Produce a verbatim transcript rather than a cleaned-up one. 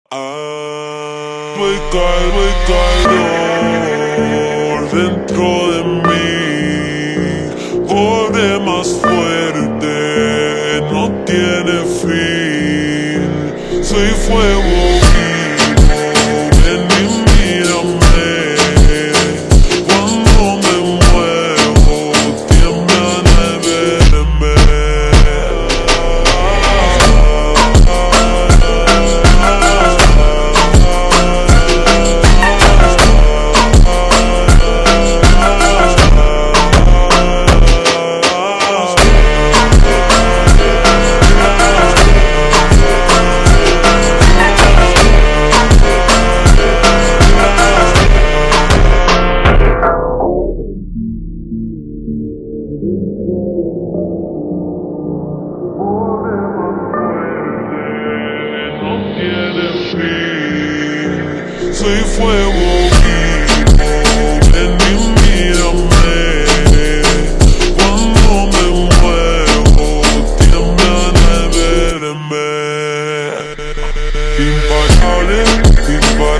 Ah, soy calor, soy calor dentro de mí, corre más fuerte, no tiene fin. Soy fuego vivo, ven y mírame. Cuando me muevo, tiemblan al verme. Soy fuego vivo, ven y mírame. Cuando me muevo, tiemblan al verme. Imparable, imparable.